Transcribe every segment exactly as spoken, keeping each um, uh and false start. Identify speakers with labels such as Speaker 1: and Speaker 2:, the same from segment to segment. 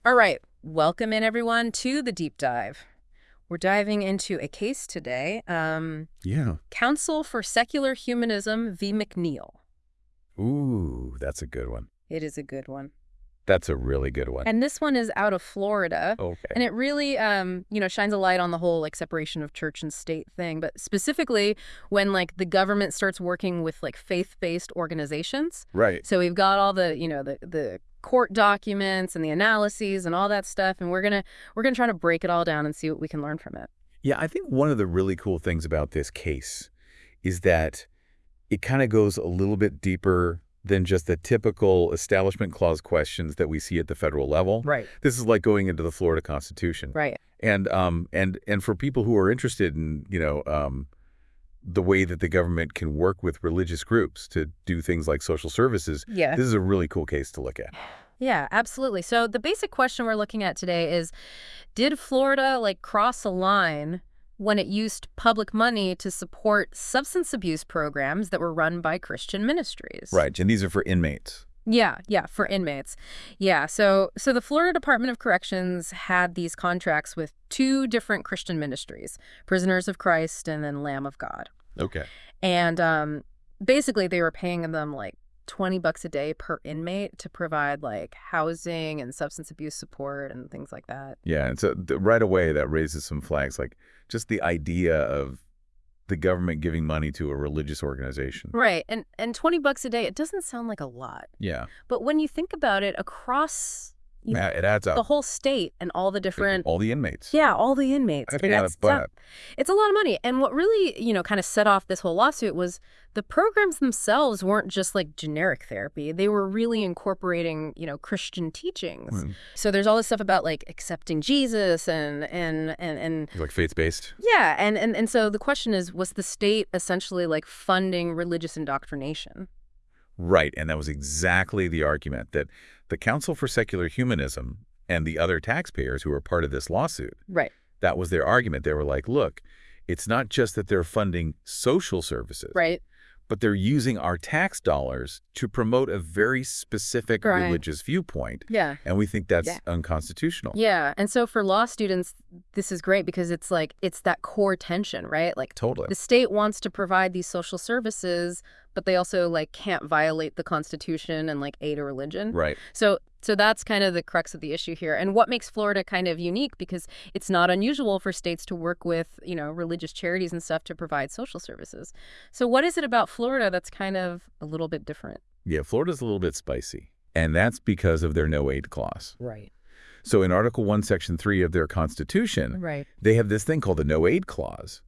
Speaker 1: All right, welcome in everyone to the deep dive. We're diving into a case today, um,
Speaker 2: Yeah.
Speaker 1: Council for Secular Humanism v. McNeil.
Speaker 2: Ooh, that's a good one.
Speaker 1: It is a good one.
Speaker 2: That's a really good one.
Speaker 1: And this one is out of Florida.
Speaker 2: Okay.
Speaker 1: And it really, um, you know, shines a light on the whole, like, separation of church and state thing. But specifically when, like, the government starts working with, like, faith-based organizations.
Speaker 2: Right.
Speaker 1: So we've got all the, you know, the, the court documents and the analyses and all that stuff. And we're going to we're gonna try to break it all down and see what we can learn from it.
Speaker 2: Yeah, I think one of the really cool things about this case is that it kind of goes a little bit deeper than just the typical Establishment Clause questions that we see at the federal level.
Speaker 1: Right.
Speaker 2: This is like going into the Florida Constitution.
Speaker 1: Right.
Speaker 2: And um and and for people who are interested in, you know, um the way that the government can work with religious groups to do things like social services,
Speaker 1: Yeah.
Speaker 2: this is a really cool case to look at.
Speaker 1: Yeah, absolutely. So the basic question we're looking at today is, did Florida, like, cross a line when it used public money to support substance abuse programs that were run by Christian ministries?
Speaker 2: Right. And these are for inmates.
Speaker 1: Yeah, yeah, for inmates. Yeah, so so the Florida Department of Corrections had these contracts with two different Christian ministries, Prisoners of Christ and then Lamb of God.
Speaker 2: Okay.
Speaker 1: And um, basically they were paying them like twenty bucks a day per inmate to provide like housing and substance abuse support and things like that.
Speaker 2: Yeah, and so th right away that raises some flags, like just the idea of the government giving money to a religious organization.
Speaker 1: Right. And and twenty bucks a day, it doesn't sound like a lot.
Speaker 2: Yeah,
Speaker 1: But when you think about it across you
Speaker 2: yeah, it adds
Speaker 1: the
Speaker 2: up.
Speaker 1: whole state and all the different
Speaker 2: All the inmates.
Speaker 1: yeah, all the inmates.
Speaker 2: I think
Speaker 1: That's
Speaker 2: that's
Speaker 1: tough. It's a lot of money. And what really, you know, kind of set off this whole lawsuit was the programs themselves weren't just like generic therapy. They were really incorporating, you know, Christian teachings.
Speaker 2: Mm.
Speaker 1: So there's all this stuff about like accepting Jesus and and and and
Speaker 2: Like faith-based.
Speaker 1: yeah, and and and so the question is, was the state essentially like funding religious indoctrination?
Speaker 2: Right, and that was exactly the argument that the Council for Secular Humanism and the other taxpayers who were part of this lawsuit,
Speaker 1: Right.
Speaker 2: that was their argument. They were like, look, it's not just that they're funding social services,
Speaker 1: Right.
Speaker 2: but they're using our tax dollars to promote a very specific
Speaker 1: Right.
Speaker 2: religious viewpoint.
Speaker 1: Yeah.
Speaker 2: And we think that's
Speaker 1: Yeah.
Speaker 2: unconstitutional.
Speaker 1: Yeah. And so for law students, this is great because it's like it's that core tension, right? Like
Speaker 2: Totally.
Speaker 1: the state wants to provide these social services, but they also like can't violate the Constitution and like aid a religion.
Speaker 2: Right.
Speaker 1: So so that's kind of the crux of the issue here. And what makes Florida kind of unique, because it's not unusual for states to work with, you know, religious charities and stuff to provide social services. So what is it about Florida that's kind of a little bit different?
Speaker 2: Yeah, Florida's a little bit spicy. And that's because of their no-aid clause.
Speaker 1: Right.
Speaker 2: So in Article one, Section three of their Constitution,
Speaker 1: Right.
Speaker 2: they have this thing called the no-aid clause.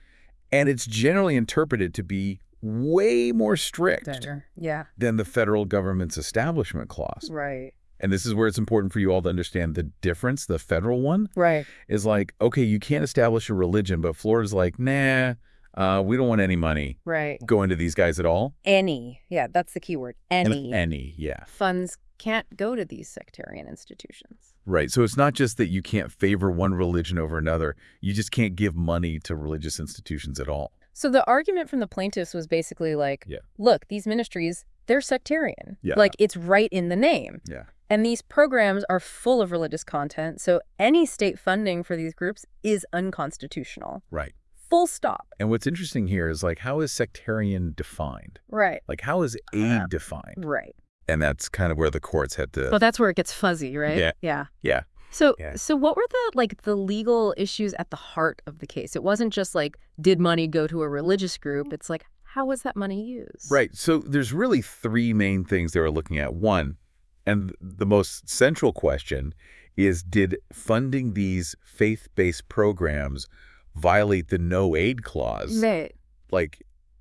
Speaker 2: And it's generally interpreted to be way more strict
Speaker 1: Better. Yeah.
Speaker 2: than the federal government's Establishment Clause.
Speaker 1: Right.
Speaker 2: And this is where it's important for you all to understand the difference. The federal one
Speaker 1: Right.
Speaker 2: is like, okay, you can't establish a religion, but Florida's like, nah, uh, we don't want any money
Speaker 1: Right.
Speaker 2: going to these guys at all.
Speaker 1: Any. Yeah, that's the key word. Any.
Speaker 2: Any, yeah.
Speaker 1: Funds can't go to these sectarian institutions.
Speaker 2: Right. So it's not just that you can't favor one religion over another. You just can't give money to religious institutions at all.
Speaker 1: So the argument from the plaintiffs was basically like,
Speaker 2: Yeah.
Speaker 1: look, these ministries, they're sectarian.
Speaker 2: Yeah.
Speaker 1: Like, it's right in the name.
Speaker 2: Yeah.
Speaker 1: And these programs are full of religious content, so any state funding for these groups is unconstitutional.
Speaker 2: Right.
Speaker 1: Full stop.
Speaker 2: And what's interesting here is like, how is sectarian defined?
Speaker 1: Right.
Speaker 2: Like, how is aid defined?
Speaker 1: Right.
Speaker 2: And that's kind of where the courts had to.
Speaker 1: Well, that's where it gets fuzzy, right?
Speaker 2: Yeah.
Speaker 1: Yeah.
Speaker 2: Yeah.
Speaker 1: So,
Speaker 2: Yeah.
Speaker 1: so what were the like the legal issues at the heart of the case? It wasn't just like, did money go to a religious group? It's like, how was that money used?
Speaker 2: Right. So there's really three main things they were looking at. One, and the most central question is, did funding these faith-based programs violate the no-aid clause?
Speaker 1: Right.
Speaker 2: Like,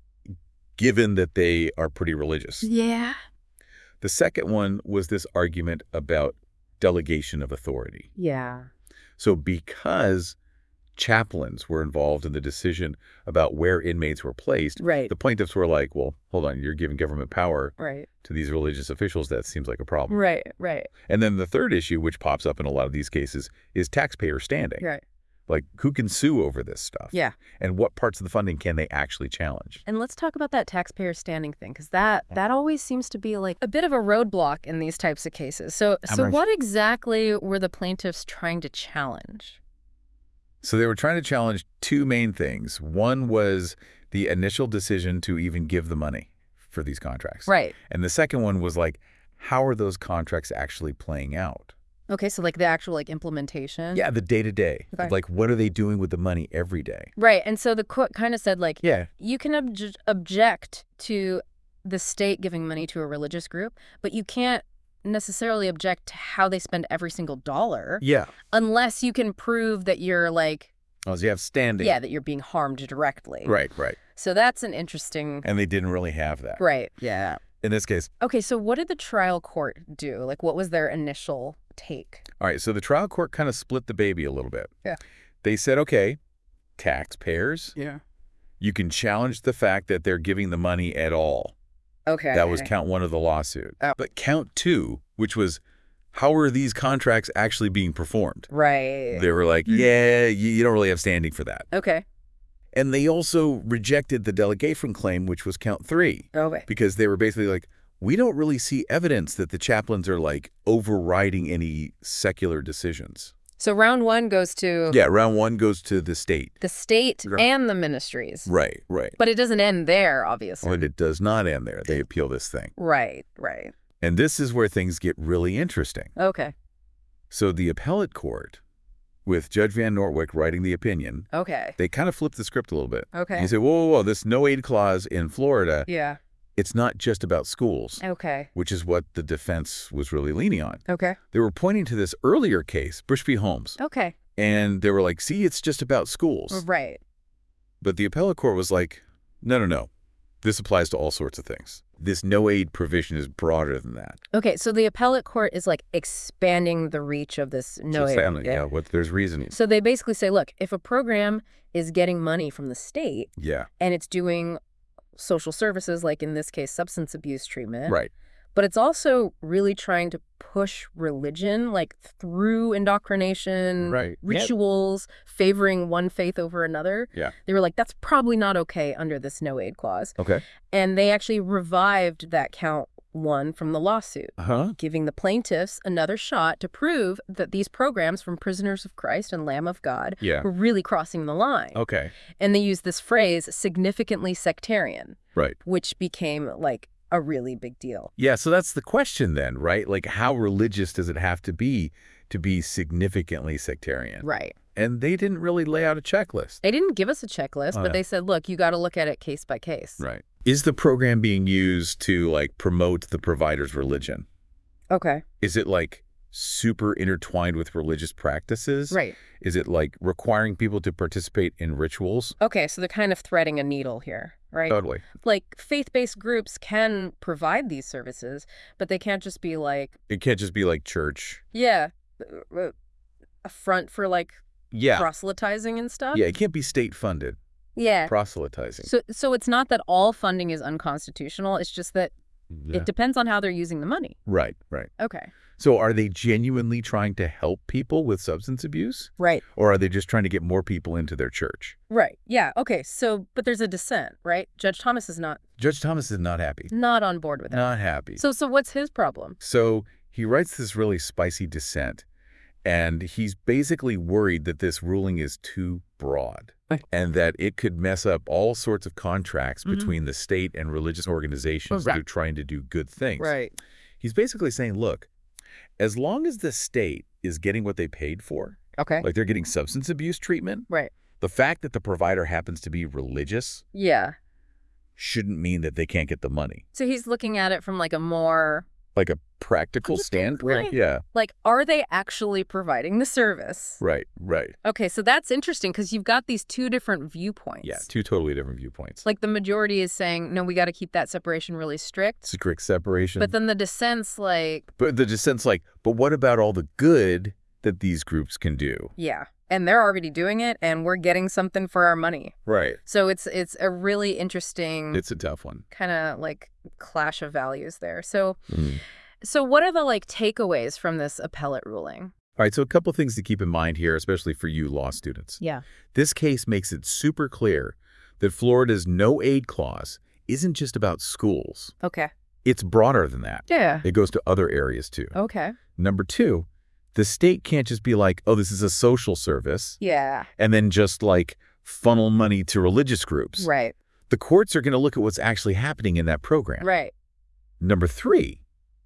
Speaker 2: given that they are pretty religious.
Speaker 1: Yeah.
Speaker 2: The second one was this argument about delegation of authority.
Speaker 1: Yeah.
Speaker 2: So because chaplains were involved in the decision about where inmates were placed,
Speaker 1: Right.
Speaker 2: the plaintiffs were like, well, hold on, you're giving government power
Speaker 1: Right.
Speaker 2: to these religious officials. That seems like a problem.
Speaker 1: Right. Right.
Speaker 2: And then the third issue, which pops up in a lot of these cases, is taxpayer standing.
Speaker 1: Right.
Speaker 2: Like, who can sue over this stuff?
Speaker 1: Yeah.
Speaker 2: And what parts of the funding can they actually challenge?
Speaker 1: And let's talk about that taxpayer standing thing, because that, that always seems to be like a bit of a roadblock in these types of cases. So, so what exactly were the plaintiffs trying to challenge?
Speaker 2: So they were trying to challenge two main things. One was the initial decision to even give the money for these contracts.
Speaker 1: Right.
Speaker 2: And the second one was like, how are those contracts actually playing out?
Speaker 1: Okay, so like the actual like implementation?
Speaker 2: Yeah, the day-to-day.
Speaker 1: Okay.
Speaker 2: Like, what are they doing with the money every day?
Speaker 1: Right, and so the court kind of said like,
Speaker 2: Yeah.
Speaker 1: you can obj object to the state giving money to a religious group, but you can't necessarily object to how they spend every single dollar.
Speaker 2: Yeah.
Speaker 1: Unless you can prove that you're like,
Speaker 2: Oh, so you have standing.
Speaker 1: yeah, that you're being harmed directly.
Speaker 2: Right, right.
Speaker 1: So that's an interesting...
Speaker 2: And they didn't really have that.
Speaker 1: Right, yeah.
Speaker 2: In this case.
Speaker 1: Okay, so what did the trial court do? Like, what was their initial take?
Speaker 2: All right, so the trial court kind of split the baby a little bit.
Speaker 1: Yeah.
Speaker 2: They said, okay, taxpayers,
Speaker 1: Yeah.
Speaker 2: you can challenge the fact that they're giving the money at all.
Speaker 1: Okay.
Speaker 2: That was count one of the lawsuit.
Speaker 1: Oh.
Speaker 2: But count two, which was, how are these contracts actually being performed?
Speaker 1: Right.
Speaker 2: They were like, yeah, you, you don't really have standing for that.
Speaker 1: Okay.
Speaker 2: And they also rejected the delegation claim, which was count three.
Speaker 1: Okay.
Speaker 2: Because they were basically like, we don't really see evidence that the chaplains are like overriding any secular decisions.
Speaker 1: So round one goes to...
Speaker 2: Yeah, round one goes to the state.
Speaker 1: The state
Speaker 2: Right.
Speaker 1: and the ministries.
Speaker 2: Right, right.
Speaker 1: But it doesn't end there, obviously.
Speaker 2: But it does not end there. They appeal this thing.
Speaker 1: Right, right.
Speaker 2: And this is where things get really interesting.
Speaker 1: Okay.
Speaker 2: So the appellate court, with Judge Van Nortwick writing the opinion,
Speaker 1: Okay.
Speaker 2: they kind of flipped the script a little bit.
Speaker 1: Okay.
Speaker 2: You say, whoa, whoa, whoa, this no-aid clause in Florida,
Speaker 1: Yeah.
Speaker 2: it's not just about schools,
Speaker 1: Okay.
Speaker 2: which is what the defense was really leaning on.
Speaker 1: Okay.
Speaker 2: They were pointing to this earlier case, Bush v. Holmes,
Speaker 1: Okay.
Speaker 2: and they were like, see, it's just about schools.
Speaker 1: Right.
Speaker 2: But the appellate court was like, no, no, no. This applies to all sorts of things. This no-aid provision is broader than that.
Speaker 1: Okay, so the appellate court is like expanding the reach of this no aid.
Speaker 2: Family, yeah, what there's reasoning.
Speaker 1: So they basically say, look, if a program is getting money from the state
Speaker 2: Yeah,
Speaker 1: and it's doing social services, like in this case, substance abuse treatment,
Speaker 2: right.
Speaker 1: but it's also really trying to push religion, like through indoctrination,
Speaker 2: Right.
Speaker 1: rituals, favoring one faith over another.
Speaker 2: Yeah.
Speaker 1: They were like, that's probably not okay under this no aid clause.
Speaker 2: Okay.
Speaker 1: And they actually revived that count one from the lawsuit,
Speaker 2: Uh-huh.
Speaker 1: giving the plaintiffs another shot to prove that these programs from Prisoners of Christ and Lamb of God
Speaker 2: Yeah.
Speaker 1: were really crossing the line.
Speaker 2: Okay.
Speaker 1: And they used this phrase, significantly sectarian,
Speaker 2: Right.
Speaker 1: which became like a really big deal.
Speaker 2: Yeah, so that's the question then, right? Like, how religious does it have to be to be significantly sectarian?
Speaker 1: Right.
Speaker 2: And they didn't really lay out a checklist.
Speaker 1: They didn't give us a checklist,
Speaker 2: Oh,
Speaker 1: but
Speaker 2: yeah.
Speaker 1: they said, look, you got to look at it case by case.
Speaker 2: Right. Is the program being used to, like, promote the provider's religion?
Speaker 1: Okay.
Speaker 2: Is it, like, super intertwined with religious practices?
Speaker 1: Right.
Speaker 2: Is it, like, requiring people to participate in rituals?
Speaker 1: Okay, so they're kind of threading a needle here, right?
Speaker 2: Totally.
Speaker 1: Like, faith-based groups can provide these services, but they can't just be like,
Speaker 2: It can't just be, like, church.
Speaker 1: yeah, uh, a front for, like,
Speaker 2: Yeah.
Speaker 1: proselytizing and stuff.
Speaker 2: Yeah, it can't be state-funded.
Speaker 1: Yeah.
Speaker 2: Proselytizing.
Speaker 1: So, so it's not that all funding is unconstitutional. It's just that
Speaker 2: Yeah.
Speaker 1: it depends on how they're using the money.
Speaker 2: Right, right.
Speaker 1: Okay.
Speaker 2: So are they genuinely trying to help people with substance abuse?
Speaker 1: Right.
Speaker 2: Or are they just trying to get more people into their church?
Speaker 1: Right. Yeah. Okay. So, but there's a dissent, right? Judge Thomas is not
Speaker 2: Judge Thomas is not happy.
Speaker 1: not on board with it.
Speaker 2: Not happy.
Speaker 1: So, so what's his problem?
Speaker 2: So he writes this really spicy dissent, and he's basically worried that this ruling is too broad and that it could mess up all sorts of contracts
Speaker 1: Mhm.
Speaker 2: between the state and religious organizations
Speaker 1: Right.
Speaker 2: that are trying to do good things.
Speaker 1: Right.
Speaker 2: He's basically saying, look, as long as the state is getting what they paid for,
Speaker 1: Okay.
Speaker 2: like they're getting substance abuse treatment,
Speaker 1: Right.
Speaker 2: the fact that the provider happens to be religious
Speaker 1: Yeah.
Speaker 2: shouldn't mean that they can't get the money.
Speaker 1: So he's looking at it from like a more
Speaker 2: Like a practical
Speaker 1: Just
Speaker 2: standpoint?
Speaker 1: right.
Speaker 2: Yeah.
Speaker 1: like, are they actually providing the service?
Speaker 2: Right, right.
Speaker 1: Okay. So that's interesting because you've got these two different viewpoints.
Speaker 2: Yeah, two totally different viewpoints.
Speaker 1: Like the majority is saying, no, we got to keep that separation really strict.
Speaker 2: Strict separation.
Speaker 1: But then the dissent's like,
Speaker 2: But the dissent's like, but what about all the good that these groups can do?
Speaker 1: yeah, and they're already doing it and we're getting something for our money.
Speaker 2: Right.
Speaker 1: So it's it's a really interesting
Speaker 2: It's a tough one.
Speaker 1: kind of like clash of values there. So
Speaker 2: Mm.
Speaker 1: so what are the like takeaways from this appellate ruling?
Speaker 2: All right, so a couple things to keep in mind here, especially for you law students.
Speaker 1: Yeah.
Speaker 2: This case makes it super clear that Florida's no-aid clause isn't just about schools.
Speaker 1: Okay.
Speaker 2: It's broader than that.
Speaker 1: Yeah.
Speaker 2: It goes to other areas, too.
Speaker 1: Okay.
Speaker 2: Number two, the state can't just be like, oh, this is a social service,
Speaker 1: Yeah.
Speaker 2: and then just, like, funnel money to religious groups.
Speaker 1: Right.
Speaker 2: The courts are going to look at what's actually happening in that program.
Speaker 1: Right.
Speaker 2: Number three,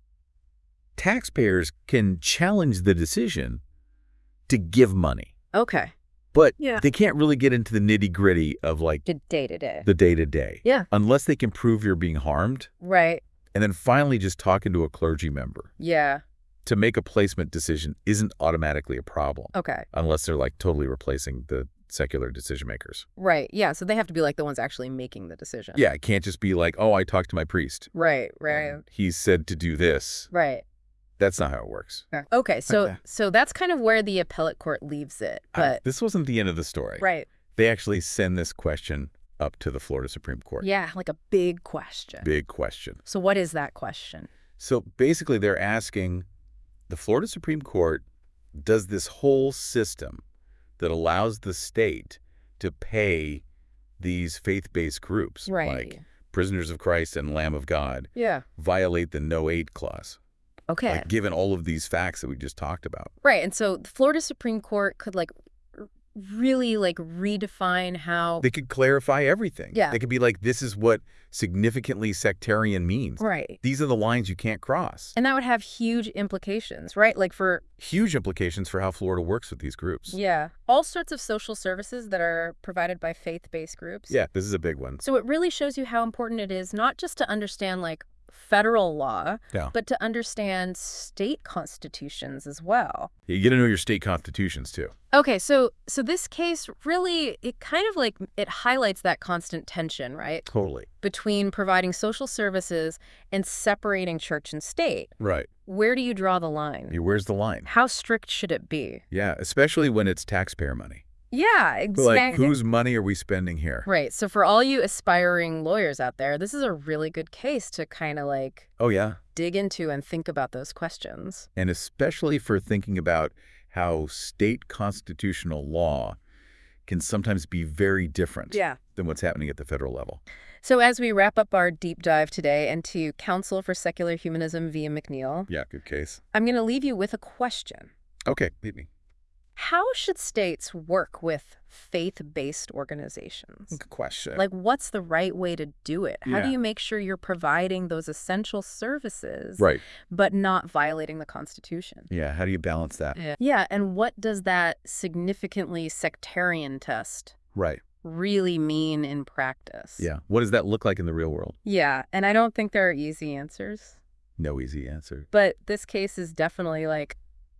Speaker 2: taxpayers can challenge the decision to give money.
Speaker 1: Okay.
Speaker 2: But
Speaker 1: Yeah.
Speaker 2: they can't really get into the nitty-gritty of, like,
Speaker 1: The day-to-day.
Speaker 2: the day-to-day.
Speaker 1: Yeah.
Speaker 2: Unless they can prove you're being harmed.
Speaker 1: Right.
Speaker 2: And then finally just talking to a clergy member
Speaker 1: Yeah.
Speaker 2: to make a placement decision isn't automatically a problem.
Speaker 1: Okay.
Speaker 2: Unless they're, like, totally replacing the secular decision makers.
Speaker 1: Right. Yeah. So they have to be like the ones actually making the decision.
Speaker 2: Yeah, it can't just be like, oh, I talked to my priest.
Speaker 1: Right. Right.
Speaker 2: and he said to do this.
Speaker 1: Right.
Speaker 2: That's not how it works.
Speaker 1: Okay. So
Speaker 2: Okay.
Speaker 1: so that's kind of where the appellate court leaves it.
Speaker 2: Uh,
Speaker 1: But
Speaker 2: this wasn't the end of the story.
Speaker 1: right.
Speaker 2: They actually send this question up to the Florida Supreme Court.
Speaker 1: Yeah, like a big question.
Speaker 2: Big question.
Speaker 1: So what is that question?
Speaker 2: So basically they're asking the Florida Supreme Court, does this whole system that allows the state to pay these faith-based groups,
Speaker 1: Right.
Speaker 2: like Prisoners of Christ and Lamb of God,
Speaker 1: Yeah.
Speaker 2: violate the no-aid clause?
Speaker 1: Okay.
Speaker 2: Like, given all of these facts that we just talked about.
Speaker 1: Right. And so the Florida Supreme Court could like r- really like redefine how
Speaker 2: They could clarify everything.
Speaker 1: Yeah.
Speaker 2: They could be like, this is what significantly sectarian means.
Speaker 1: Right.
Speaker 2: These are the lines you can't cross.
Speaker 1: And that would have huge implications, right? Like for
Speaker 2: Huge implications for how Florida works with these groups.
Speaker 1: yeah, all sorts of social services that are provided by faith-based groups.
Speaker 2: Yeah, this is a big one.
Speaker 1: So it really shows you how important it is not just to understand like federal law,
Speaker 2: Yeah.
Speaker 1: but to understand state constitutions as well.
Speaker 2: You get to know your state constitutions, too.
Speaker 1: Okay, so so this case really, it kind of like, it highlights that constant tension, right?
Speaker 2: Totally.
Speaker 1: Between providing social services and separating church and state.
Speaker 2: Right.
Speaker 1: Where do you draw the line?
Speaker 2: Yeah, where's the line?
Speaker 1: How strict should it be?
Speaker 2: Yeah, especially when it's taxpayer money.
Speaker 1: Yeah,
Speaker 2: But, like,
Speaker 1: exactly.
Speaker 2: whose money are we spending here?
Speaker 1: Right. So for all you aspiring lawyers out there, this is a really good case to kind of like
Speaker 2: Oh, yeah.
Speaker 1: dig into and think about those questions.
Speaker 2: And especially for thinking about how state constitutional law can sometimes be very different than what's happening at the federal level.
Speaker 1: So as we wrap up our deep dive today into Counsel for Secular Humanism via McNeil,
Speaker 2: Yeah, good case.
Speaker 1: I'm going to leave you with a question.
Speaker 2: Okay, lead me.
Speaker 1: How should states work with faith-based organizations?
Speaker 2: Good question.
Speaker 1: Like, what's the right way to do it? How
Speaker 2: Yeah.
Speaker 1: do you make sure you're providing those essential services,
Speaker 2: Right.
Speaker 1: but not violating the Constitution?
Speaker 2: Yeah, how do you balance that?
Speaker 1: Yeah. Yeah, and what does that significantly sectarian test
Speaker 2: Right.
Speaker 1: really mean in practice?
Speaker 2: Yeah. What does that look like in the real world?
Speaker 1: Yeah, and I don't think there are easy answers,
Speaker 2: No easy answer.
Speaker 1: but this case is definitely like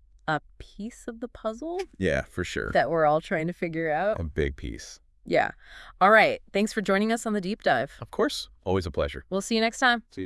Speaker 1: a piece of the puzzle
Speaker 2: Yeah, for sure.
Speaker 1: that we're all trying to figure out.
Speaker 2: A big piece.
Speaker 1: Yeah. All right. Thanks for joining us on the deep dive.
Speaker 2: Of course. Always a pleasure.
Speaker 1: We'll see you next time.
Speaker 2: See you.